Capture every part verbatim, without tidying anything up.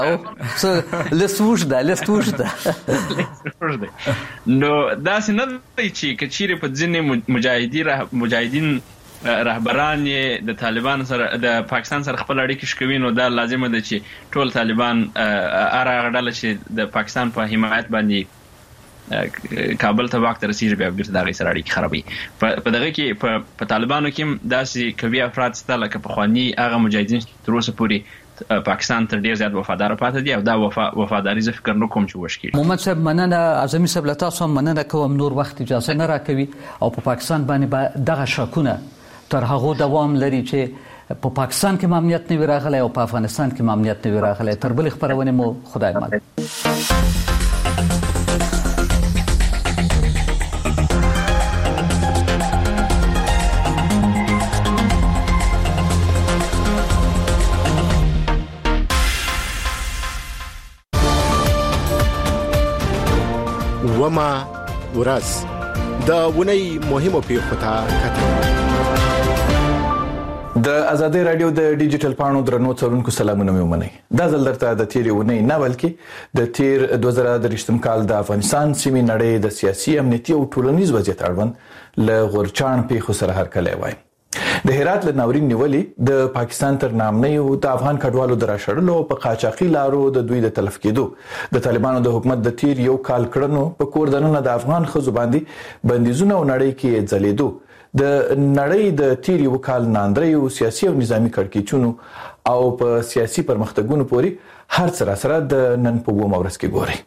او څه لسوش ده لسوش ده نو دا څنګه دی چې کچيره په ځینې مجاهدین مجاهدین رهبران د طالبان سره د پاکستان سره خپل اړیکې شکوي، نو دا لازمه ده چې ټول طالبان اره غړل چې د پاکستان په حمایت باندې کابل ته وخت رسیږي بیا بیرته دغه سره اړیکې خرابوي. په دغه کې په طالبانو کې داسې کوي افراد ستل لکه په خواني هغه مجاهدین تر اوسه پورې پاکستان تر ډیر زیات وفادار پاتې دي او دا وفا وفاداری زه فکر نه کوم چې وشکي. محمد صاحب مننه، اعظمي صاحب له تاسو مننه کوم، نور وخت اجازه نه راکوي او په پاکستان باندې دغه شکونه تر هغه دوام لري چې په پاکستان کې امنیت نه راغلی او په افغانستان کې امنیت نه راغلی. تر بل خبرونه مو خدای مال. وما ورځ د ونی مهمو پیښو ته کتل. د ازادي رادیو د ډیجیټل پاڼو درنو څارونکو سلامونه مې ومنئ. دا ځل درته د تیرې ونی نه بلکې د تیر دوه زره درې کال د افغانستان سیمې نړۍ د سیاسي امنیتي او ټولنیز وضعیت اړوند له غورچاڼ پیښو سره هرکلی وایم. د هرات له ناورین نیولې د پاکستان تر نامنیو د افغان کډوالو د راشړلو په قاچاقي لارو د دوی د تلف کېدو د طالبانو د حکومت د تیر یو کال کړنو په کور دننه د افغان ښځو باندې بندیزونه او نړۍ کې ځلېدو د نړۍ د تیر یو کال ناندریو سیاسي او نظامی کړکېچونو او په سیاسي پرمختګونو پورې هر څه سره د نن په ومه ورځ کې ګوري.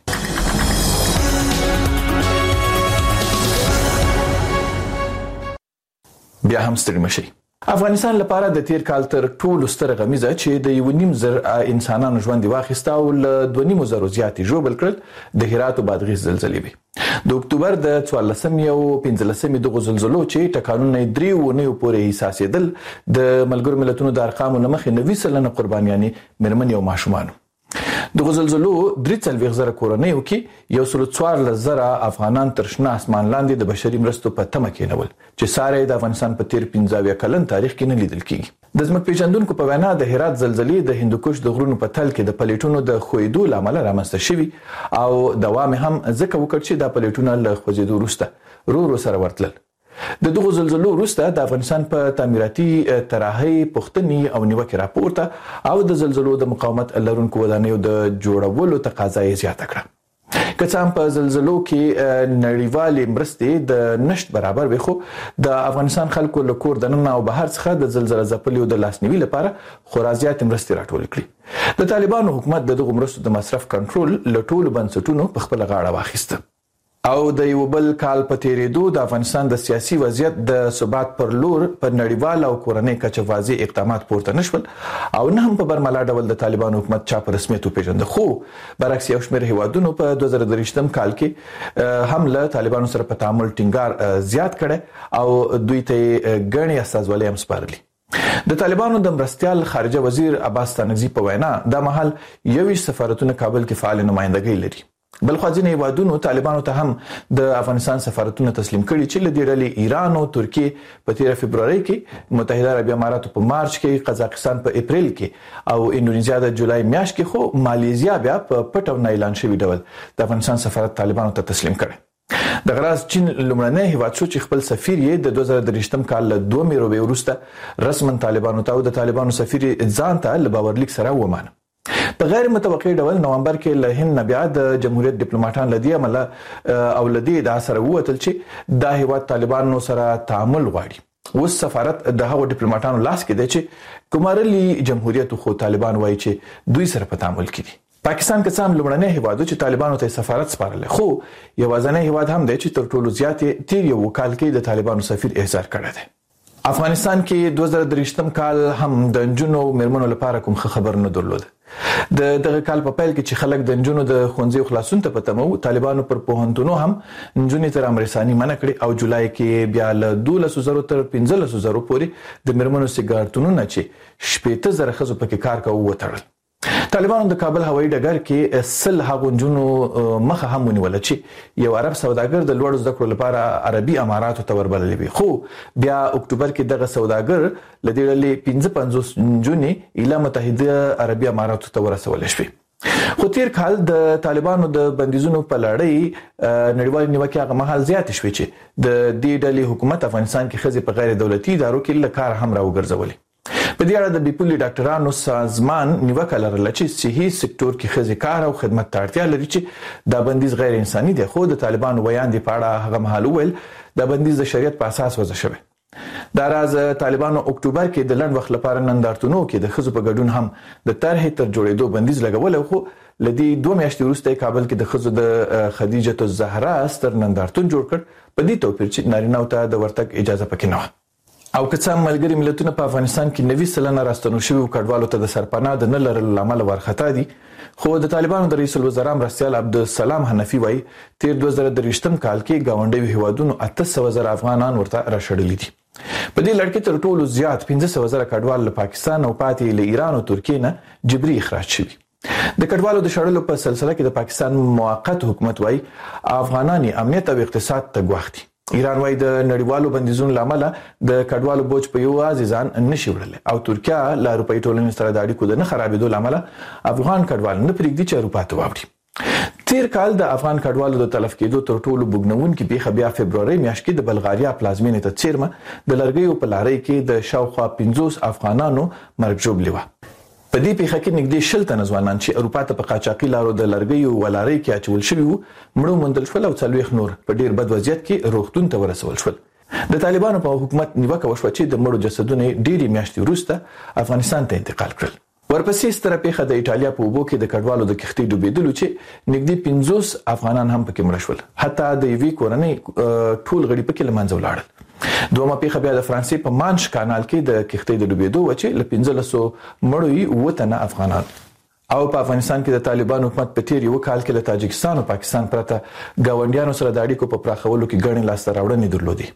بیا هم ستړي مشي. افغانستان لپاره د تیر کال تر ټولو ستر غمیزه چې د یو نیم زر انسانانو ژوند واخیسته او له دوه نیم زرو زیاتې ژوبل کړل د هرات او بادغیس زلزلې وي. د اکتوبر د څوارلسمې او پنځلسمې دغه زلزلو چې ټکانونه درې ونیو پورې حساسېدل د ملګرو ملتونو د ارقامو له مخې نوي سلنه قربانیانې مېرمنې او ماشومان. دغه زلزلو درې څلوېښت زره کورنیو کې یو سل څوارلس زره افغانان تر شنه اسمان لاندې د بشري مرستو په تمه کېنول چې ساره د افغانستان په تیر پنځه اویا کلن تاریخ کې نه لیدل کېږي. د ځمکپېژندونکو په وینا د هرات زلزلې د هندوکش د غرونو په تل کې د پلیټونو د ښویېدو له امله رامنځته شوي او دوام هم ځکه وکړ چې دا پلیټونه له خوځېدو وروسته ورو ورو سره ورتلل. د دغه زلزلو وروسته د افغانستان په تعمیراتي طرحې پوښتنې او نیوکې راپورته او د زلزلو د مقاومت لرونکو ودانیو د جوړولو تقاضا یې زیاته کړه. که څه هم په زلزلو کې نړیوالې مرستې د نشت برابر وي، خو د افغانستان خلکو له کور دننه او بهر څخه د زلزله ځپلیو د لاسنیوي لپاره خورا زیاتې مرستې راټولې کړي. د طالبانو حکومت د دغو مرستو د مصرف کنټرول له ټولو بنسټونو په خپله غاړه واخیسته او د یو بل کال په تیریدو د افغانستان د سیاسي وضعیت د ثبات پر لور په نړیوال او کورنۍ کچه واضح اقدامات پورته نشول او نه هم په برملا ډول د طالبانو حکومت چا په رسمیت وپیژنده. خو برعکس یو شمېر هیوادونو په دوه زره درې کال کې هم له طالبانو سره په تعامل ټینګار زیات کړي او دوی ته ګڼې استازولۍ هم سپارلي. د طالبانو د مرستیال خارجه وزیر عباس ستانکزي په وینا دا مهال یویشت سفارتونه کابل کې فعال نمائندګۍ لري. بلخو ځینې هیوادونو طالبانو ته هم د افغانستان سفارتونه تسلیم کړي چې له دې ډلې ایران او ترکیې په تیره فبروري کې، متحده عربي اماراتو په مارچ کې، قزاقستان په اپریل کې او انډونیزیا د جولای میاشت کې، خو مالیزیا بیا په پټ او نه اعلان شوي ډول د افغانستان سفارت طالبانو ته تسلیم کړي. د غراز چین لومړنی هیواد شو چې خپل سفیر یې د دوه زره درې کال له دوه میروبې وروسته رسما طالبانو ته او د طالبانو سفیر ځان ته له باورلیک سره ومانه. په غیر متوقع ډول نومبر کې له هند نه بیا د جمهوریت ډیپلوماټان لدی عمله او لدی د اثر ووتل چې دا هیواد طالبانو سره تعامل غواړي. اوس سفارت د هغو ډیپلوماټانو لاس کې دی چې کومارلي جمهوریت خو طالبان وایي چې دوی سره په تعامل کې دي. پاکستان که څه هم لومړنی هیواد چې طالبانو ته سفارت سپارلی، خو یوازینی هیواد هم دی چې تر ټولو زیات تیر یو کال کې د طالبانو سفیر احضار کړی دی. افغانستان کې دوه زره درې کال هم د نجونو او میرمنو لپاره کوم خبر نه درلود. د دغه کال په پیل کې چې خلک د نجونو د ښوونځیو خلاصون ته په تمه وو، طالبانو پر پوهنتونو هم نجونې ته رامرساني منع کړې او جولای کې بیا له دولسو زرو تر پنځلسو زرو پورې د میرمنو سیګارتونونه چې شپېته زره ښځو پکې کار کوه وتړل. طالبانو د کابل هوایي ډګر کې سل هغو نجونو مخه هم ونیوله چې یو عرب سوداګر د لوړو زده کړو لپاره عربي اماراتو ته وربللی وي، خو بیا اکتوبر کې دغه سوداګر له دې ډلې پنځه پنځوس نجونې ایله متحده عربي اماراتو ته ورسولی شوې. خو تیر کال د طالبانو د بندیزونو په لړۍ نړیوال نیوکه هغه مهال زیات شوې چې د دې ډلې حکومت افغانستان کې خزي په غیر دولتي ادارو کې لکار هم راوګرځولې. په دې اړه د بیپولي ډاکټرانو سازمان نیوکه لرله چې صحي سکتور کې خزي کار او خدمت ته اړتیا لري چې دا بندیز غیر انساني دی. خو د طالبانو ویان دی په اړه هغه مهال ویل دا بندیز د شریعت په اساس وضع شوی. دا راز طالبانو اکتوبر کې د لند وخت لپاره نندارتونو کې د خزو په ګډون هم د طرحې تر جوړېدو بندیز لګول. خو لدی دوه میاشتې وروسته کابل کې د خزو د خدیجه الزهرا ستر نندارتون جوړ کړ، په دې توپیر چې نارینه ته د ورتګ اجازه پکې نه و. او که څه ملګری ملتونه په افغانستان کې نوي سلنه راستنو شوي کډوالو ته د سرپناه د نه لرلو لامل ورختا دي. خو د طالبانو د رئیس الوزرا مرستیال عبدالسلام حنفي وایي تیر دوه زره درویشتم کال کې گاونډي هیوادونو اته سوه زره افغانان ورته راشړلي دي. په دې لړ کې تر ټولو زیات پنځه سوه زره کډوال له پاکستان او پاتې له ایران او ترکیې نه جبري اخراج شوي. د کډوالو د شړلو په سلسله کې د پاکستان موقت حکومت وایي افغانان امنیت او اقتصاد ته ګواښ دي. ایران وایي د نړیوالو بندیزونو لامل د کډوالو بوج په یو ځان نشي وړل او ترکیه له اروپאי ټولنې سره د اړیکو د نه خرابېدو لامل افغان کډوال نه پرېږدي چې اروپا ته واوړي. تیر کال د افغان کډوالو د تلف کېدو تر ټولو بوګنونکې پیښه بیا فبروري میاشت کې د بلغاریا پلازمینې ته څیرمه د لرګیو په لارۍ کې د شاوخوا پنځوس افغانانو مرګ ژوبلې وه. په دې پیښه کې نږدې شل تنه ځوانان چې اروپا ته په قاچاقي لارو د لرګیو ولارۍ کې اچول شوي وو مړه موندل شول او څلوېښت نور په ډیر بد وضعیت کې روغتون ته ورسول شول. د طالبانو په حکومت نیوکه وشوه چې د مړو جسدونه ډېرې میاشتې وروسته افغانستان ته انتقال کړل. ورپسې ستره پیښه د ایټالیا په اوبو کې د کډوالو د کښتۍ ډوبېدلو چې نږدې پنځوس افغانان هم پکې مړه شول، حتی د یوې کورنۍ ټول غړي پکې له منځه ولاړل. دومره پیښه بیا د فرانسې په مانش کانال کې د کښتۍ د ډوبېدو و چې له پنځلسو مړو یې اووه تنه افغانان. او په افغانستان کې د طالبانو حکومت په تیر یو کال کې له تاجکستان او پاکستان پرته ګاونډیانو سره د اړیکو په پراخولو کې ګڼې لاسته راوړنې درلودې.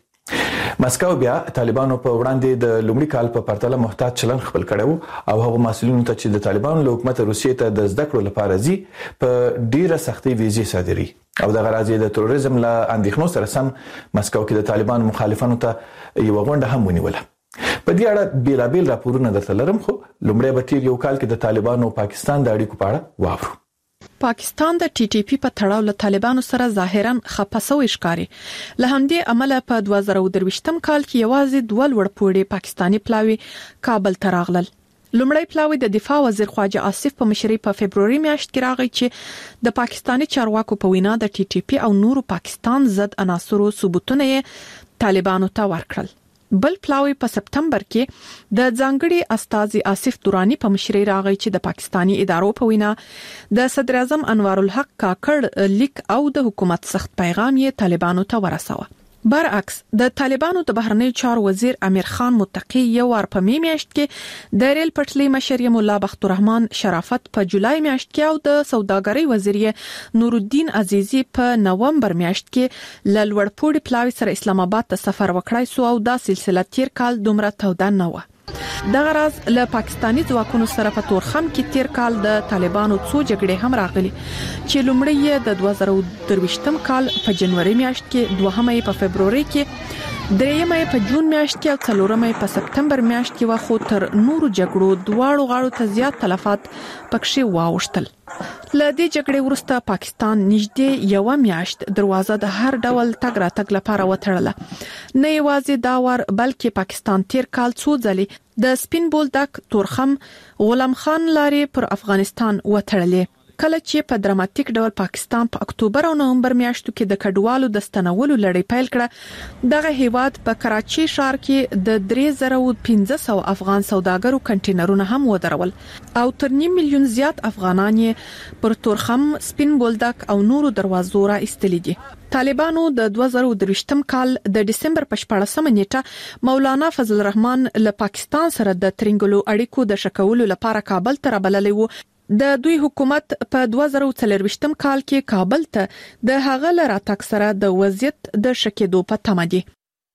مسکو بیا طالبانو په وړاندې د لومړي کال په پرتله محتاط چلن خپل کړو او هغه مسؤلینو ته چې د طالبانو له حکومت روسیې ته د زده کړو لپاره ځي په ډیره سختي ویزې صادري او د غرازي د تروریزم له اندېښنو سره سم مسکو کې د طالبانو مخالفانو ته یو غونډه هم ونیوله. په دې اړه بیلابیل راپورونه درته لرم، خو لومړی به تیر یو کال کې د طالبانو او پاکستان د اړیکو په اړه واورو. پاکستان د ټي ټي پی په تړاو له طالبانو سره ظاهرا خپسوي ښکاري. له همدې عمله په دوه زره درویشتم کال کې یوازې دوه لوړپوړي پاکستاني پلاوي کابل ته راغلل. لومړی پلاوی د دفاع وزیر خواجه آصف په مشرۍ په فبروري میاشت کې راغی چې د پاکستاني چارواکو په وینا د ټي ټي پی او نورو پاکستان ضد عناصرو ثبوتونه یې طالبانو ته ورکړل. بل پلاوی په سپتمبر کې د ځانګړي استاذ آصف دورانی په مشرۍ راغی چې د پاکستاني ادارو په وینا د صدر اعظم انوار الحق کاکړ لیک او د حکومت سخت پیغام یې طالبانو ته ورساوه. برعکس د طالبانو د بهرنی چارو وزیر امیر خان متقی یو ور په می میاشت کې د ریل پټلۍ مشر مولا بخت الرحمن شرافت په جولای میاشت کې او د سوداګرۍ وزیر نور الدین عزیزی په نومبر میاشت کې ل لوړپوړي پلاوی سره اسلام آباد ته سفر وکړای سو او دا سلسله تیر کال دومره توده نه و. دغه راز له پاکستاني ځواکونو سره په تورخم کې تیر کال د طالبانو څو جګړې هم راغلي چې لومړی د دوه زره درویشتم کال په جنوري میاشت کې، دوهمه په فبروري کې، دریمه په جون میاشت کې او څلورمه په سپتمبر میاشت کې و. خو تر نورو جګړو دواړو غاړو ته زیات تلفات پکښې واوښتل. له دې جګړې وروسته پاکستان نږدې یو میاشت دروازه د هر ډول تګ راتګ لپاره وتړله. نه یوازې دا ور بلکې پاکستان تیر کال څو ځلې د سپین بولدک، تورخم، غلام خان لارې پر افغانستان وتړلې. کله چې په دراماتیک ډول پاکستان په اکتوبر او نومبر میاشتو کې د کډوالو د ستنولو لړۍ پیل کړه، دغه هیواد په کراچي ښار کې د درې زره پنځه سوه افغان سوداګرو کنټینرونه هم ودرول او تر نیم میلیون زیات افغانان یې پر تورخم، سپین بولدک او نورو دروازو را ایستلي دي. طالبانو د دوه زره درویشتم کال د دسمبر په شپاړسمه نیټه مولانا فضل الرحمن له پاکستان سره د ترنګلو اړیکو د شکولو لپاره کابل ته رابللی و. د دوی حکومت په دوه زره څلورویشتم کال کې کابل ته د هغه له راتګ سره د وضعیت د شکېدو په تمه دي.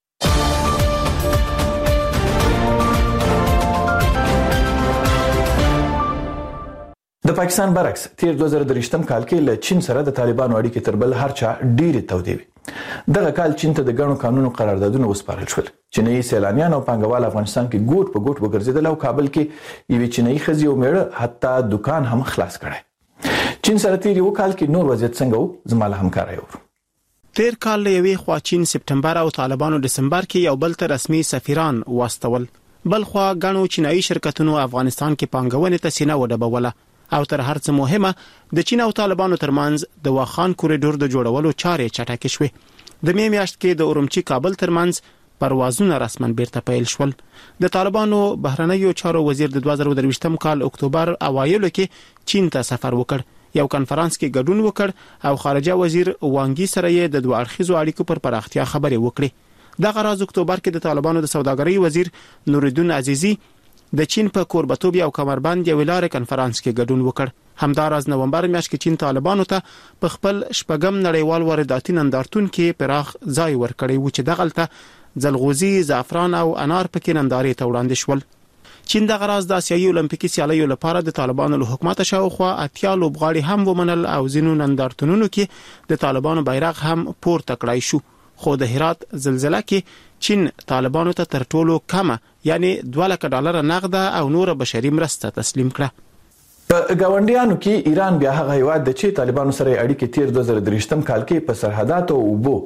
د پاکستان برعکس تیر دوه زره درویشتم کال کې له چین سره د طالبانو اړیکې تر بل هر چا ډېرې تودې وې. دغه کال چین ته د ګڼو قانونو قراردادونه وسپارل شول. چینایي سیلانیان او پانګوال افغانستان کې ګوټ په ګوټ وګرځیدل او کابل کې یوې چینایي ښځې او میړه حتی دکان هم خلاص کړی. چین سره تیر یو کال کې نور وضعیت څنګه و زماله همکاري ور تیر کال یوې خوا چین سپټمبر او طالبانو دسمبر کې یو بل ته رسمي سفیران واستول، بل خوا غنو چینایي شرکتونو افغانستان کې پانګونې ته سینه وډبوله او تر هر څه مهمه د چین او طالبانو ترمنځ د واخان کوریډور د جوړولو چارې چټکې شوې. د می میاشت کې د اورمچی کابل ترمنځ پروازونه رسماً بیرته پیل شول. د طالبانو بهرنیو چارو وزیر د دوه زره درویشتم کال اکتوبر اوایلو کې چین ته سفر وکړ، یو کانفرنس کې ګډون وکړ او خارجه وزیر وانګي سره یې د دوه اړخیزو اړیکو پر پراختیا خبرې وکړې. دغه راز اکتوبر کې د طالبانو د سوداګرۍ وزیر نورالدین عزیزی د چین په کوربتوب یو کمربند یو لارې کانفرنس کې ګډون وکړ. همداراز نومبر میاشت کې چین طالبانو ته په خپل شپږم نړیوال وارداتي نندارتون کې پراخ ځای ورکړی و چې دغلته زلغوزي، زعفران او انار پکې نندارې ته وړاندې شول. چین د غراز د آسیایي اولمپیکي سیالیو لپاره د طالبانو له حکومت شاوخوا اتیا لوبغاړي هم ومنل او ځینو نندارتونونو کې د طالبانو بیرغ هم پورته کړای شو. خو د هرات زلزلہ کې چین طالبانو ته تر ټولو کمه یعنی دوه لک ډالر نقده او نور بشري مرسته تسلیم کړه. په گاونډیانو کې ایران بیا هغه هیواد د چې طالبانو سره اړیکې تیر دوه زره درویشتم کال کې په سرحداتو او بو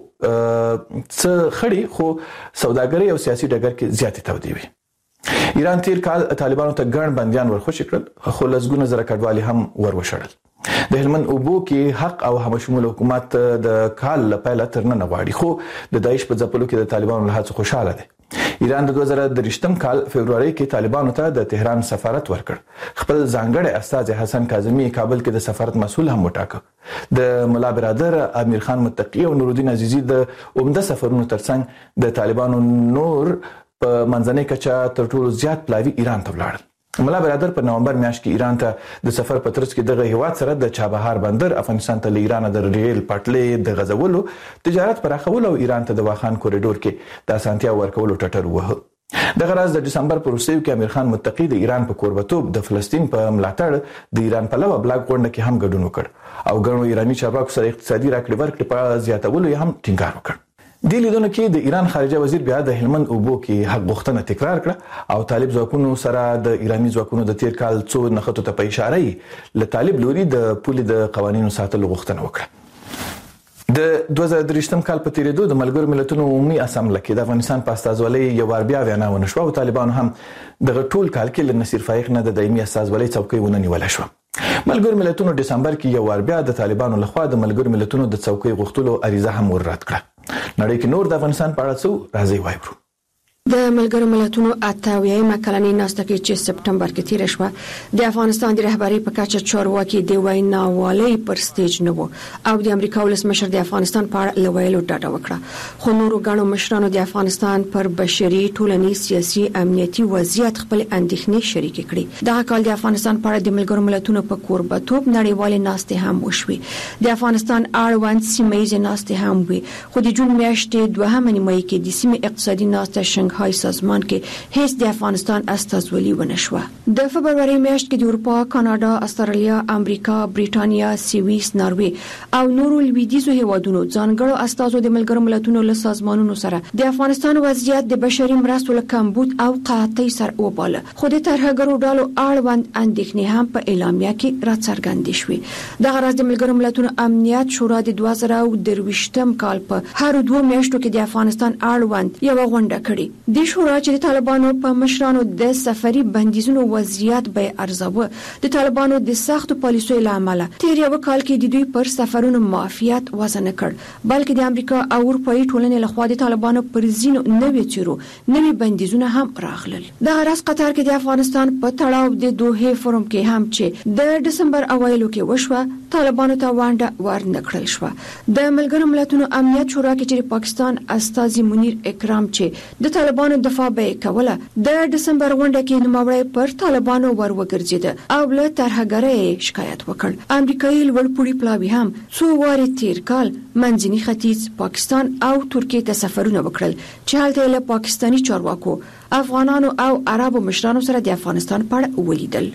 څه خړی خو سوداګري او سیاسي ډګر کې زیاتې تودې وي. ایران تیر کال طالبانو ته ګڼ بنديان ورخوشي کړل خو لږونه زره کډوالي هم وروشړل. د هلمند اوبو کې حق او همشمول حکومت د کال لپاره تر نن غواړي خو د داعش په ځپلو کې د طالبانو له هڅو خوشاله دي. ایران د دوه زره درویشتم کال فبرवरी کې طالبانو ته د تهران سفارت ورکړ. خپل ځانګړی استاذ حسن کاظمی کابل کې د سفارت مسؤل هم وټاکه. د مولا برادر امیر خان متقی او نورالدین عزیزی د عمده سفرونو ترڅنګ د طالبانو نور په منځنۍ کچه تر ټولو زیات پلاوی ایران ته ولاړل. مولا برادر په نومبر میاشت کې ایران ته د سفر په ترڅ کې دغه هیواد سره د چابهار بندر افغانستان ته ایران د ریل پټلۍ د غزولو تجارت پراخولو او ایران ته د واخان کوریډور کې د اسانتیا ورکولو ټټر وه. دغه راز د دسمبر په وروستیو کې امیر خان متقی د ایران په کوربتوب د فلسطین په ملاتړ د ایران په لور بلاک غونډه کې هم ګډون وکړ او ګڼو ایرانی چارواکو سره اقتصادي راکړې ورکړې په زیاتولو هم ټینګار وکړ. د لیدونکو کې د ایران خارجه وزیر بیا د هلمند اوبو کې حق غوښتنه تکرار کړه او طالب ځواکونو سره د ایرانی ځواکونو د تیر کال څو نخښتو ته په اشاره یې ل طالب لوري د پولي د قوانینو ساتلو غوښتنه وکړه. د دوه زره درویشتم کال په تیریدو د ملګرو ملتونو عمومي اسامبله کې د افغانستان په استازولۍ یو وار بیا وینا ونشوه او طالبانو هم د ټول کال کې ل نصیر فایق نه د دایمي استازولۍ څوکۍ ونه نیول شو. ملګرو ملتونو دسمبر کې یو وار بیا د طالبانو لخوا د ملګرو ملتونو د څوکۍ غوښتلو عریضه هم وررد کړه. نړۍ کې نور د افغانستان په اړه څه راځي وایو. د ملګرو ملتونو اتاویه کلنۍ ناسته کې چې سپټمبر کې تیر شوه د افغانستان د رهبری په کچه چارواکي د ویناوالۍ پر سټیج نه وو او د امریکا ولسمشر د افغانستان په اړه لویلو ډاډه وکړه. خو نورو غاڼو مشرانو د افغانستان پر بشري ټولنیز سیاسي امنیتي وضعیت خپل اندېښنې شریک کړي. دا کال د افغانستان په اړه د ملګرو ملتونو په کوربتوب نړیوال ناسته هم وشوي. د افغانستان اړوند سیمه ناسته هم وي خو د جون میاشتې دوهمه نیمه کې د سیمه اقتصادي ناسته شنګ های سازمان کې هیڅ د افغانستان استازولي ونه شوه. د فبرवरी میاشت کې د اروپا، کاناډا، استرالیا، امریکا، بریټانیا، سویس، ناروې او نورو لویدیزو هیوادونو ځانګړو استازو د ملګرو ملتونو له سازمانونو سره د افغانستان وضعیت د بشري مرستو له کمبود او قحطۍ سره وباله. خو د ترهګرو ډلو اړوند اندېښنې هم په اعلامیه کې راڅرګندې شوې. دغه راز د ملګرو ملتونو امنیت شورا د دوه زره درویشتم کال په هر دوه میاشتو کې د افغانستان اړوند یو غونډه کړې. د شورا چې د طالبانو په مشرانو د سفري بندیزونو وضعیت به ارزاوه د طالبانو د سختو پالیسیو لامل تیر یو کال کې د دوی پر سفرونو معافیت وزن کړ بلکې د امریکا او اروپאי ټولنې لخوا د طالبانو پر ځینو نوې چیرو نوې بندیزونه هم راغلل. د راس قطر کې د افغانستان په تړاو د دوه فورم کې هم چې د دسمبر اوایلو کې وشوه طالبانو ته وانډه ورنکړل شو. د ملګرو ملتونو امنیت شورا کې چې پاکستان استازي منیر اکرام چې د طالبانو دفاع به کوله د دسمبر غونډه کې نوموړی پر طالبانو ور وګرځید او له ترهګرۍ شکایت وکړ. امریکایي لوړپوړي پلاوي هم څو واره تیر کال منځني ختیځ، پاکستان او ترکیه ته سفرونه وکړل چې هلته له پاکستاني چارواکو، افغانانو او عربو مشرانو سره د افغانستان په اړه ولیدل.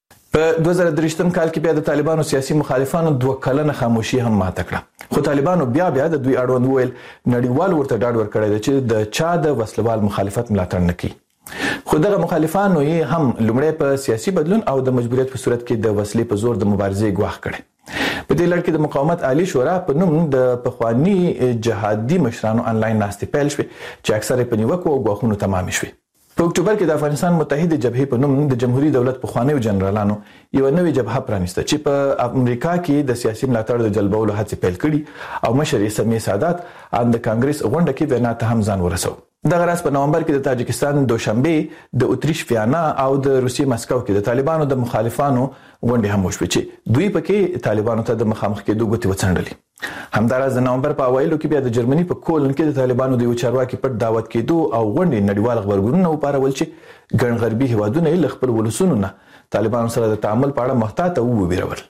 په دوه زره درویشتم کال کې بیا د طالبانو سیاسي مخالفانو دوه کلنه خاموشي هم ماته کړه. خو طالبانو بیا بیا د دوی اړوند ویل نړیوال ورته ډاډ ورکړی دی چې د چا د وسلوال مخالفت ملاتړ نه کوي. خو دغه مخالفانو یې هم لومړی په سیاسي بدلون او د مجبوریت په صورت کې د وسلې په زور د مبارزې ګواښ کړي. په دې لړ کې د مقاومت عالی شورا په نوم د پخوانی جهادي مشرانو انلاین ناستې پیل شوې چې اکثره په نیوکو او ګواښونو تمام شوې. په اکتوبر کې د افغانستان متحده جبهې په نوم د جمهوریت دولت پخوانیو جنرالانو یو نوې جبهه پرانیسته چې په امریکا کې د سیاسي ملاتړ د جلبولو هڅې پیل کړي او مشر یې سمیع سادات ان د کانګرس غونډه کې وینا ته هم ځان ورسو. دغه راز په نومبر کې د تاجکستان دوشنبه د اتریش ویانا او د روسیې مسکو کې د طالبانو د مخالفانو غونډې هم وشوې چې دوی پکې طالبانو ته د مخامخ کېدو غوښتي وڅنډلې. همداراز د نومبر په اوایلو کې بیا د جرمني په کولن کې د طالبانو د یو چارواکي پټ دعوت کېدو او غونډې نړیوال خبرګونونه وپارول چې ګڼ غربي هیوادونه له خپل ولسونو نه طالبانو سره د تعامل په اړه محتاط او وبېرول.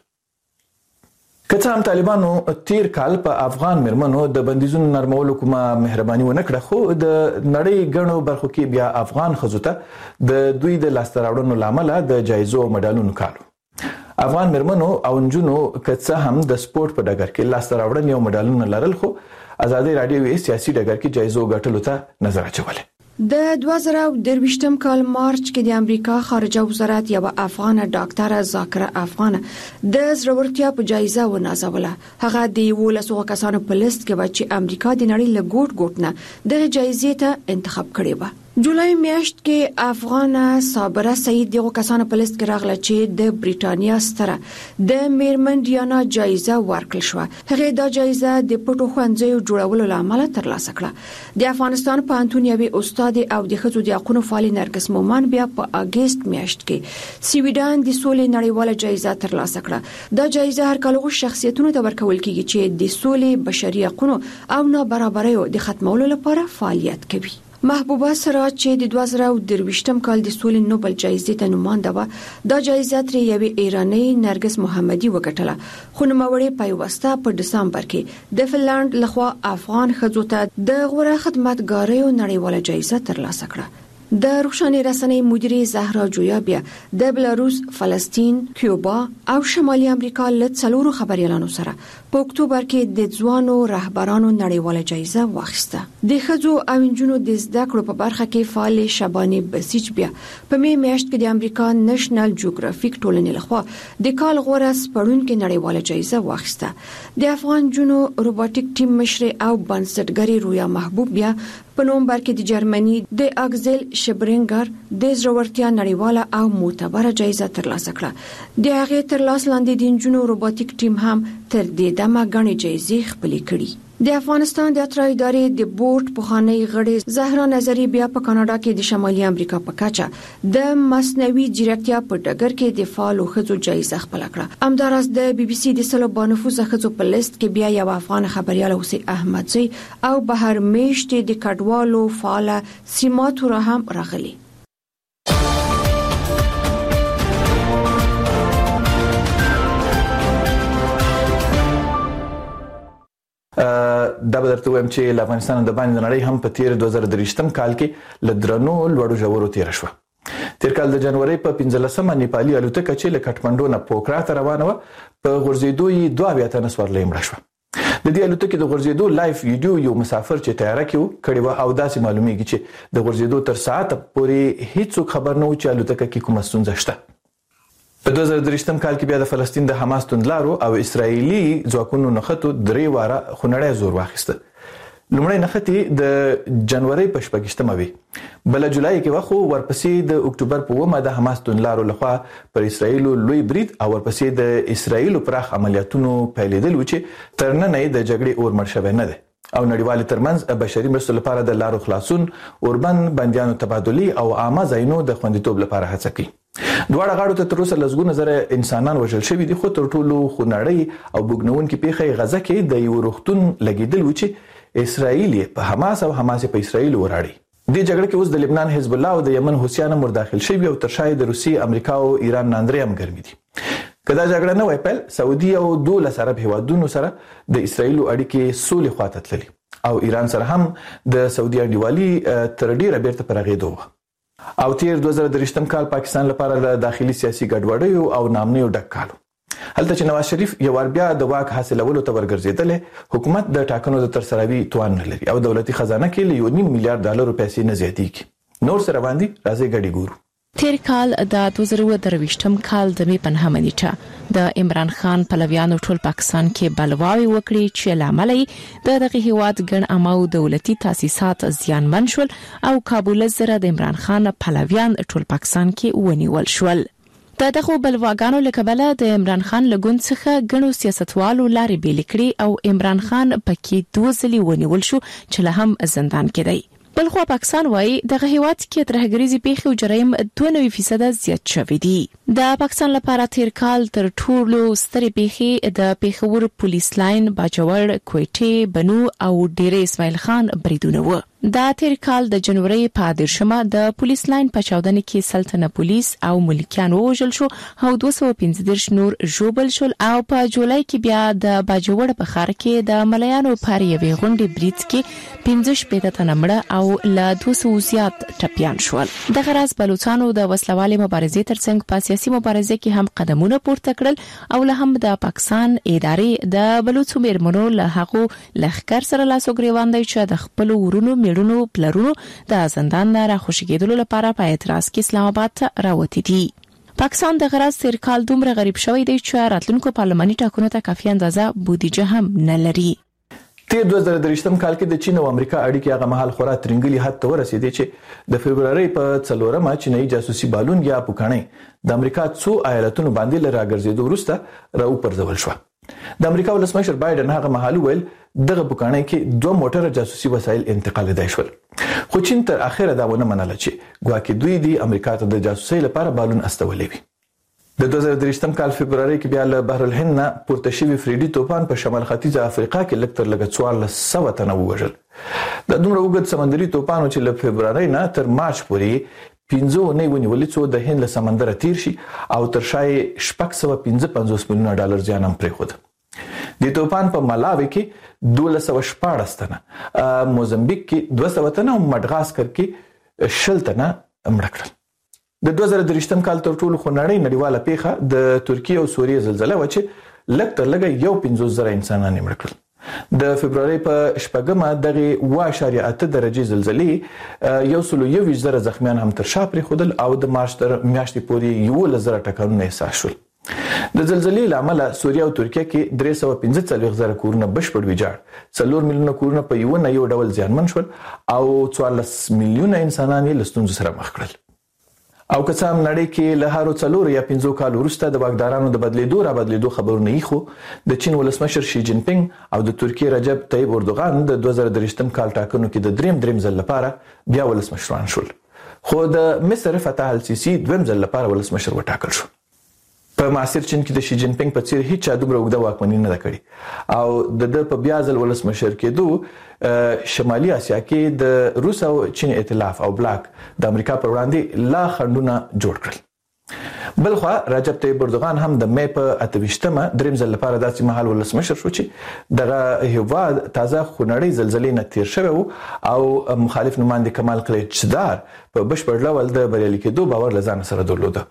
که څه هم طالبانو تیر کال په افغان مرمنو د بندیزونو نرمولو کومه مهرباني ونه کړه، خو د نړۍ ګڼو برخو کې بیا افغان ښځو ته د دوی د لاسته راوړنو لامل د جایزو او مډالونو کالو. افغان مرمنو او نجونو که څه هم د سپورت په ډګر کې لاسته راوړنې او مډالونه لرل، خو ازادي رادیو یې سیاسي ډګر کې جایزو ګټلو ته نظر اچولی. د دوه زره درویشتم کال مارچ کې د امریکا خارجه وزارت یو افغان ډاکټر ذاکره افغان د زړورتیا په جایزه ونازوله. هغه د ولسو کسانو په لیست کې و چې امریکا د نړۍ له ګوټ ګوټ نه د جایزې ته انتخاب کړی و. جولای میاشت کې افغان صابره سعید دغه کسانو په لیست کې راغله چې د بریټانیا ستره د میرمن ډیانا جایزه ورکړل شو. هغه دا جایزه د پټو خوندزیو جوړولو لامل ترلاسه کړه. د افغانستان په انټونیوي استاد او د خځو د حقوقو فعال نرګس مومن بیا په اگست میاشت کې سویډن د سولې نړیواله جایزه ترلاسه کړه. دا جایزه هر کال شخصیتونو ته ورکول کیږي چې د سولې، بشري حقوقو او نابرابریو د ختمولو لپاره فعالیت کوي. محبوبه سراج چې د دوه زره درویشتم کال د سولې نوبل جایزې ته نومانده و، دا جایزه تر یوې ایرانی نرګس محمدي وګټله، خو نوموړې پیوسته په دسمبر کې د فنلند لخوا افغان ښځو ته د غوره خدمتګاریو نړیواله جایزه ترلاسه کړه. د روښانه رسنۍ مدیره زهرا جویا بیا د بلاروس، فلسطین، کیوبا او شمالي امریکا له څلورو خبريالانو سره په اکتوبر کې د ځوانو رهبرانو نړیواله جایزه واخیسته. د ښځو او نجونو د زده کړو په برخه کې فعال شبانه بسیج بیا په می میاشت کې د امریکا نېشنل جیوګرافیک ټولنې لخوا د کال غوره سپړونکو نړیواله جایزه واخیسته. د افغان جنو روبوټیک ټیم مشر او بنسټګری رویا محبوب بیا په نومبر کې د جرمني د اګزل شبرینګر د زړورتیا نړیواله او معتبره جایزه ترلاسه کړه. د هغه ترلاسه لاندې د جنو روبوټیک ټیم هم تر دې دمه غني جایزې خپلې کړې. د افغانستان د اترا ادارې د بورډ پخوانی غړي زهرا نظری بیا په کاناډا کې د شمالي امریکا په کچه د مصنوعي ځیرکتیا په ډګر کې د فعال ښځو جایزه خپل کړه. همدارس د بي بي سي د سلو بانفوز ښځو په لیست کې بیا یو افغان خبريال حسین احمدزی او بهر میشت د کډوالو فعال سیماتو را هم راغلي. دا به درته وایم چې له افغانستان د باندې نړۍ هم په تیر دوه زره درویشتم کال کې له درنو لوړو ژورو تیر شو. تیر کال د جنوري په پنځلسمه نیپالي الوتکه چې له کټمنډو نه پوکرا ته روانه و په غورځېدو یې دوه بیا ته نسوارلې مړه شو. د دې الوتکې د غورځېدو لایف ویډیو یو مسافر چې تیاره کې کړي و او داسې معلومیږي چې د غورځېدو تر ساعت پورې هیڅ خبر نه و چې الوتکه کې کومه ستونزه شته. په دوه زره درویشتم کال کې بیا د فلسطین د حماس توندلارو او اسرایلی ځواکونو نخښتو درې واره خونړی زور واخیسته. لومړی نښتې د جنوري په شپږشتمه وي، بل جولای کې واخو ورپسې د اکتوبر په اومه د حماس توندلارو لخوا پر اسرایل لوی برید او ورپسې د اسرایل پراخ عملیاتونو پیلېدل و چې تر نن یې د جګړې اور مړ شوی نه دی او نړیوال ترمنځ بشري مرستو لپاره د لارو خلاصون، اوربند بنديانو تبادلي او عامه ځایونو د خوندیتوب لپاره هڅه کوي. دواړه غاړو ته تر اوسه لسګونه زره انسانان وژل شوي دي، خو تر ټولو خونړۍ او بوږنونکې پیښه غزه کې د یو روغتون لګیدل و چې اسرائیل په حماس او حماس په اسرائیل وراړي. د جګړه کې اوس د لبنان حزب الله او د یمن حوثیان مر داخل شوي او تر شا د روسي، امریکا او ایران ناندري هم ګرمي دي. کله جګړه نه وای پیل، سعودي او دولس عرب هیوادونو سره د اسرائیل اړیکې سولې خواته تللي او ایران سره هم د سعودي انډیوالي تر ډیره بیرته پرغېدو. او تیر دوه زره درویشتم کال پاکستان لپاره د داخلي سیاسي ګډوډیو او نامنیو ډک کالو. هلته چې نواز شریف یو ور بیا د واک حاصلولو ته ورګرځیدل، حکومت د ټاکنو د ترسروي توان نه لري او دولتي خزانه کې له یو نیم میلیارډ ډالر پیسې نه زیاتېږي. نور سره باندې راځي غړي ګورو. تیر کال د دوه زره درویشتم کال د می په نهمه نیټه د عمران خان پلویانو ټول پاکستان کې بلواوي وکړي چې لاملې د دغه هیواد ګڼ امو دولتي تاسیسات زیانمن شول او کابل زره د عمران خان پلویان ټول پاکستان کې ونیول شول. د دغه بلواګانو لکبله د عمران خان لګون څخه ګڼو سیاستوالو لارې بیل کړي او عمران خان پکې دوه ځلې ونیول شو چې له هم زندان کې دی. بلخوا پاکستان وایي دغه هیواد کې ترهګریزي پیښې او جرایم دوه نوي فیصد زیات شوي دي. د پاکستان لپاره تیر کال تر ټولو سترې پیښې د پیښور پولیس لاین، باجوړ، کوټې، بنو او ډیره اسماعیل خان بریدونه و. دا تیر کال د جنوري په دیرشمه د پولیس لاین په چاودنه کې سلطنه پولیس او ملکیان وژل شو او دوه سوه پنځه دېرش نور ژوبل شول او په جولای کې بیا د باجوړ په ښار کې د مليانو پر یوې غونډې بریټ کې پنځه شپږ تنه مړه او له دوه سوه زیات ټپيان شول. د غراز بلوچستانو د وسلوالې مبارزې ترڅنګ په سیاسي مبارزه کې هم قدمونه پورته کړل او له هم د پاکستان ادارې د بلوچستان میرمنو له هغو لخر سره لاس وګریوان دی چې د خپل ورونو میړونو پلرونو د زندان نه راخوشګېدلو لپاره په اعتراض کې اسلام آباد ته راوتی دي. پاکستان د غراز تیر کال دومره غریب شوی دی چې راتلونکو پارلماني ټاکنو ته کافي اندازه بودیجه هم نه لري. تیر دوه زره دریشتم کال کې د چین او امریکا اړیکې هغه مهال خورا ترنګلي حد ته ورسېدې چې د فبرवरी په څلورمه چینایي جاسوسي بالون یا پوکانې د امریکا څو ایالتونو باندې لراګرځېدو وروسته راو پرځول شو. د امریکا ولسمشر بایدن هغه مهال ویل دغه پوکانې کې دوه موټر جاسوسي وسایل انتقال دی شول. خو چین تر اخره دا ونه منله چې ګواکې دوی د امریکا ته د جاسوسي لپاره بالون استولې وي. د دوه زره دریشتم کال فبرवरी کې بیا له بحر الهند نه پورته شوی فریډي توپان په شمال ختیځه افریقا کې لکتر لګ څوارلس سوه تنه ووژل. د دومره وګد سمندري توپانو چې له فبرवरी نه تر مارچ پورې پنځه نه ونیولې څو د هند له سمندر تیر شي او تر شای شپږ سوه پنځه پنځوس میلیونه ډالر زیان هم پرېښود. د توپان په ملاوي کې دوه سوه شپاړس تنه، موزمبیک کې دوه سوه تنه او مډغاسکر کې شل تنه مړه کړل. د دوه زره دریشتم کال تر ټولو خونړۍ نړیواله پیښه د ترکیه او سوریې زلزلہ و چې لږ تر لږه یو پنځوس زره انسانان مړه کړل. د فبرवरी په شپږمه دغه اوه اعشاریه اته درجې زلزلې یو سل یو ویشت زره زخمیان هم تر شا پرېښودل او د مارچ تر میاشتې پورې یولس زره ټکانونه احساس شول. د زلزلې لامل سوریه او ترکیه کې درې سوه پنځه څلوېښت زره کورونه بشپړ ویجاړ، څلور میلیونه کورونه په یو نه یو ډول زیانمن شول او څوارلس میلیونه انسانان یې له ستونزو سره مخ کړل. او که څه هم نړۍ کې له هارو څلور یا پنځو کالو وروسته د واکدارانو د بدلیدو را بدلیدو خبرونه یې خو د چین ولسمشر شي جین پینګ او د ترکیه رجب طیب اردوغان د دوه زره دریشتم کال ټاکنو کې د دریم دریم ځل لپاره بیا ولسمشران شول. خو د مصر فتح السیسی دویم ځل لپاره ولسمشر وټاکل شو. په معاصر چین کې د شي جین پینګ په څیر هیڅ چا دومره اوږده واکمني نه ده کړې او د د په بیا ځل ولسمشر کېدو شمالي اسیا کې د روس او چین ائتلاف او بلاک د امریکا پر وړاندې لا خنډونه جوړ کړل. بلخوا رجب طیب اردوغان هم د مې په اته ویشتمه دریم ځل لپاره داسې مهال ولسمشر شو چې دغه هیواد تازه خونړۍ زلزلې نه تیر شوی او مخالف نماینده کمال کلیچدار په بشپړ ډول د بریالي کېدو باور له ځان سره درلوده.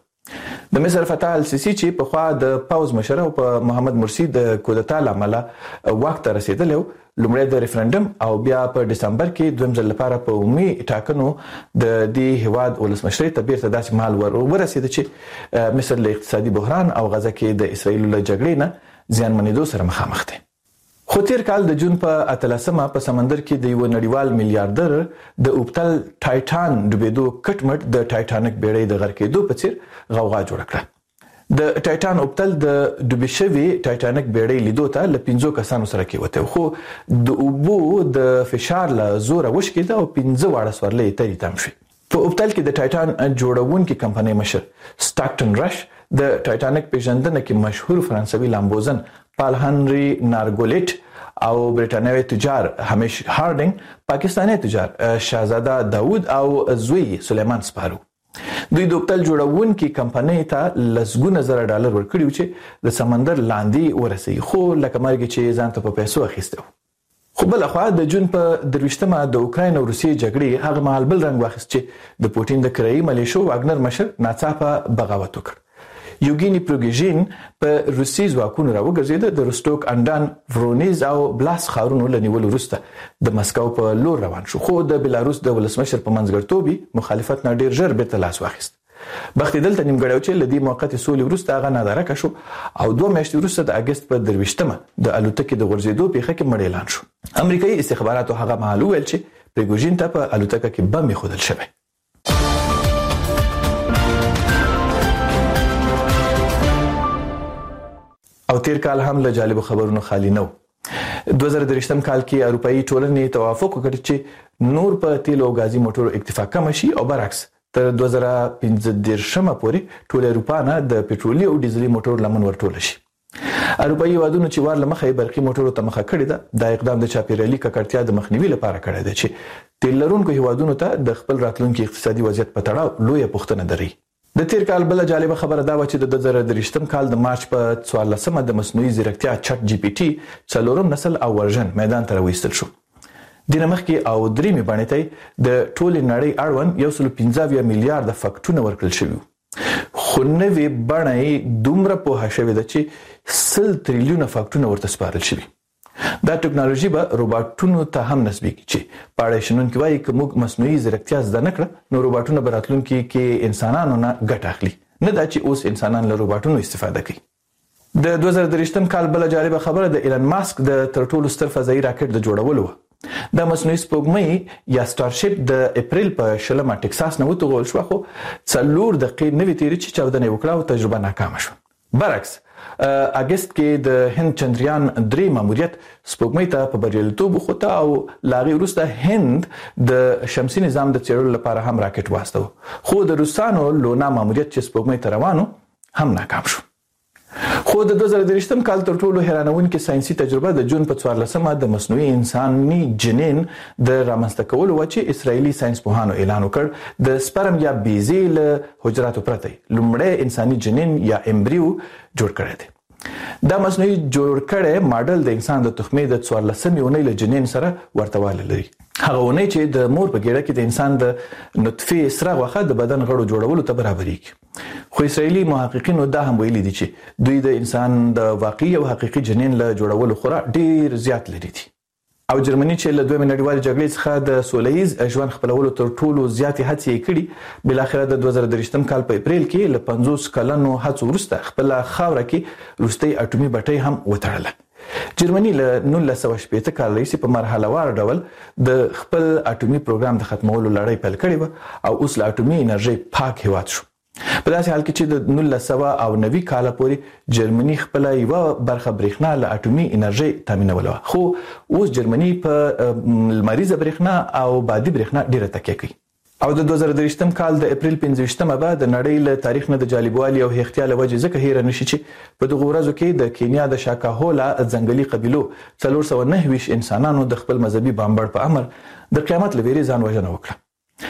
د مصر فتح السیسی چې په خوا د پاوز مشر او په محمد مرسی د کودتا لامل وخت رسیدلی لومړی د ریفرندم او بیا په دسمبر کې دویم ځل لپاره په عمومي ټاکنو د دې هواد ولسمشرۍ ته بیرته داسې مهال ورسېده چې مصر له اقتصادي بحران او غزه کې د اسرایل له جګړې نه زیانمنېدو سره مخامخ دی. خو تیر کال د جون په اتلسمه په سمندر کې د یو نړیوال میلیارډر د اوبتل ټایټان ډوبېدو کټمټ د ټایټانیک بیړۍ د غرق کېدو په څیر غوغا جوړه کړه. د ټایټان اوبتل د ډوبې شوي ټایټانیک بیړۍ لیدو ته له پنځو کسانو سره کېوته خو د اوبو د فشار له زوره وشکېده او پنځه واړه سورلۍ ترې تم شوې. په اوبتل کې د ټایټان جوړونکي کمپنۍ مشر سټاکټن رش د ټایټانیک پیژندنه کې مشهور فرانسوي لامبوزن پال هنری نارګولیټ او برټانوي تجار همیش هارډینګ، پاکستاني تجار شاهزاده داوود او زوی سلیمان سپارو دوی د اوبتل جوړونکي کمپنۍ ته لسګونه زره ډالر ورکړي چې د سمندر لاندې ورسوي خو لکه مرګ چې ځان ته په پیسو اخیسته. خو بل خو د جون په درويشتمه د اوکراین او روسیې جګړې هغه مهال بل رنګ واخیست چې د پوتین د کرایي ملیشو واګنر مشر ناڅاپه بغاوت وکړ. یوګینی پروګیژین په روسي ځواکونو راوګرځید د روستوک اندان ورونیز او بلاس خارونو لنیول وروسته د مسکو په لور روان شو خو د بلاروس د ولسمشر په منځګړتوب مخالفت نه ډیر ژر بیرته لاس واخیست بختي دلته نیمګړی چې لدی موقت سولې وروسته هغه نادرکه شو او دوه میاشتې وروسته د اگست په درويشتمه د الوتکې د غورځېدو پیښه کې مړ اعلان شو امریکایي استخباراتو هغه مهال ویل چې پریګوژین ته په الوتکه کې بم خودل شوی او تیر کال هم له جالب خبرونو خالی نه دوه زره درې کال کې اروپאי ټولنې توافق وکړ چې نور په تیل او غازي موټرو اکتفا کم شي او برعکس تر دوه زره پنځه شمه پورې ټول اروپا نه د پېټرولي او ډیزلي موټرو لمن ورټول شي اروپאי وادونو چې وار لمخې برقي موټرو ته مخه کړی ده د اقدام د چاپیریالي ککړتیا د مخنیوي لپاره کړی دی چې تیل لرونکو هیوادونو ته د خپل راتلونکي اقتصادي وضعیت په تړاو لوی پوښتنه دري د تیر کال بل جالب خبره دا و چې د دوه زره درې کال د مارچ په څوارلسمه د مصنوعي ځیرکتیا چټ جی پی ټي څلورم نسل او ورژن میدان ته راوستل شو د نمخکي او دریمه باندې ته د ټول نړۍ اړوند یو سل پنځه میلیارډ فکټونه ورکړل شوی خو نوې باندې دومره په هښوي د چې سل تریلیون فکټونه ورته سپارل شوی دا ټکنالوژي به روباټونو ته هم نسبي چې پاړې شنن کې وایي کوم مصنوعي ځیرکتیا زده نکړه نو روباټونه براتلونکي کې انسانانو نه ګټه اخلي نه دا چې اوس انسانان له روباټونو استفاده کوي د دوه زره درې کال بل جالب خبره د ایلن ماسک د تر ټولو ستر فضایي راکټ د جوړولو د مصنوعي سپوږمۍ یا سټارشپ د اپریل په شلمه ټکساس نه وټغول شو خو څلور دقیقې نوې تیری چې چاودنه وکړه او تجربه ناکام شو برعکس اگست کې د هند چندریان درې ماموریت سپوږمۍ ته په بریالیتوب وخته او لاغي وروسته هند د شمسي نظام د څېړلو لپاره هم راکټ واستو خو د روسانو لونا ماموریت چې سپوږمۍ ته روانو هم ناکام شو خو د دوه زره درې کال تر ټولو حیرانونکې ساينسي تجربه د جون په څوارلسمه د مصنوعي انساني جنین د رامنځته کولو و چې اسرایلی ساينس پوهانو اعلان وکړ د سپرم یا بیزی له حجراتو پرته لومړی انساني جنین یا امبریو جوړ کړی دی دا مصنوعي جوړ کړی ماډل د انسان د تخمې د څوارلسمې اونۍ له جنین سره ورتهوالی لري هغه اونۍ چې د مور په ګېډه کې د انسان د نطفه سره غوښه د بدن غړو جوړولو ته برابرېږي خو اسرایلی محققینو دا هم ویلي دي چې دوی د انسان د واقعي او حقيقي جنین له جوړولو خورا ډیر زیات لري دي او جرمني چې له دوه نړیوال جګړې څخه د سولهییز ژوند خپلولو تر ټولو زیاتې هڅې کړې بل اخر د دوه زره درې کال په اپریل کې له پنځوس کلنو هڅو وروسته خپل خاوره کې روسي اټومي بټۍ هم وتړله جرمني له نولس سوه شپږ کال راهیسې په مرحله وار ډول د خپل اټومي پروګرام د ختمولو لړۍ پیل کړې و او اوس له اټومي انرژي پاک هیواد شو په داسې حال کې چې د نولس سوه او نوي کال پورې جرمني خپل یو برخه برېښنا له اټومي انرژي تامینوله خو اوس جرمني په لمریزه برېښنا او بادي برېښنا ډیره تکیه کوي او د دوه زره درې کال د اپریل پنځه به د نړۍ له تاریخ نه د جالبوالي او احتیال وجه ځکه هیر نشي چې په دغه ورځو کې د کینیا د شاکاهولا ځنګلي قبيلو څلور سوه نهه ویشت انسانانو د خپل مذهبي بامبړ په امر د قیامت لويري ځان وژنه وکړه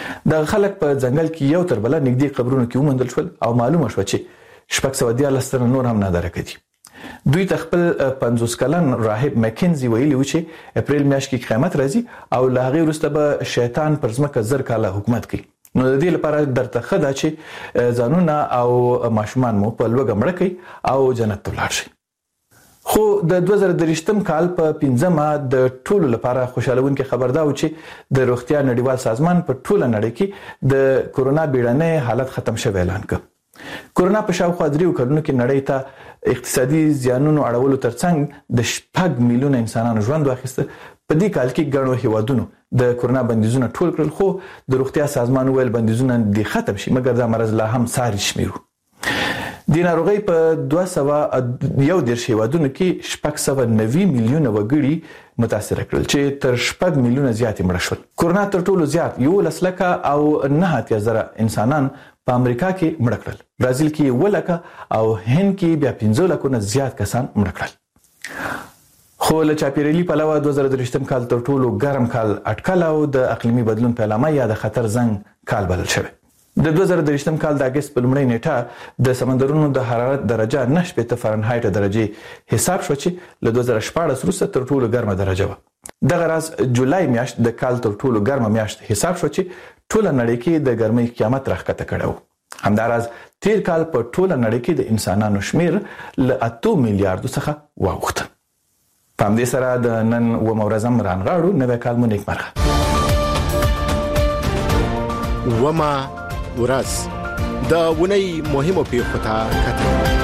د خلک په ځنګل کې یو تر بل نږدې قبرونو کې ومندل شول او معلومه شو چې شپږ سوه دیارلس تنه نور هم نادرکه دي دوی خپل پنځوس کلن راهب مکینزي ویلي و چې اپریل میاشت کې قیامت راځي او له هغې وروسته به شیطان پر ځمکه زر کاله حکومت کوي نو د دې لپاره درته ښه ده چې ځانونه او ماشومان مو په لوږه مړه کړئ او جنت ته ولاړ شئ خو د دوه زره درې کال په پنځمه د ټولو لپاره خوشالونکي خبر دا و چې د روغتیا نړیوال سازمان په ټوله نړۍ کې د کورونا بیړنۍ حالت ختم شوی اعلان کړ کورونا په شاوخوا دریو کلونو کې نړۍ ته اقتصادي زیانونو اړولو ترڅنګ د شپږ میلیونه انسانانو ژوند واخیسته په دې کال کې ګڼو هیوادونو د کورونا بندیزونه ټول کړل خو د روغتیا سازمان ویل بندیزونه د ختم شي مګر دا مرز لا هم ساري شمیرو د ناروغۍ په دوه سوه یو دېرش هیوادونو کې شپږ سوه نوي میلیونه وګړي متاثر کړل چې تر شپږ میلیونه زیات مړه شول کورونا تر ټولو زیات یولس لکه او نه اتیا زره انسانان په امریکا کې مړه کړل برازیل کې اووه لکه او هند کې بیا پنځه لکه نه زیات کسان مړه کړل خو له چاپیریالي پلوه دوه زره درې کال تر ټولو ګرم کال اټکل او د اقلیمي بدلون په علامه یا د خطر زنګ کال بلل شوی د دوه زره درې کال د اگست په لومړۍ نیټه د سمندرونو د حرارت درجه نه شپږ فارنهایت درجه حساب شو چې له دوه زره شپاړس وروسته تر ټولو ګرمه درجه و دغه راز جولای میاشت د کال تر ټولو ګرمه میاشت حساب شو چې ټوله نړۍ کې د ګرمۍ قیامت راښکته کړو همداراز تیر کال په ټوله نړۍ کې د انسانانو شمیر ل اته میلیارډ څخه واوښت. په همدې سره د نن و مورزم رانغاړو نوې کال مو نیکمرغه. وما ورځ د ونی مهمو پیښو ته کتل.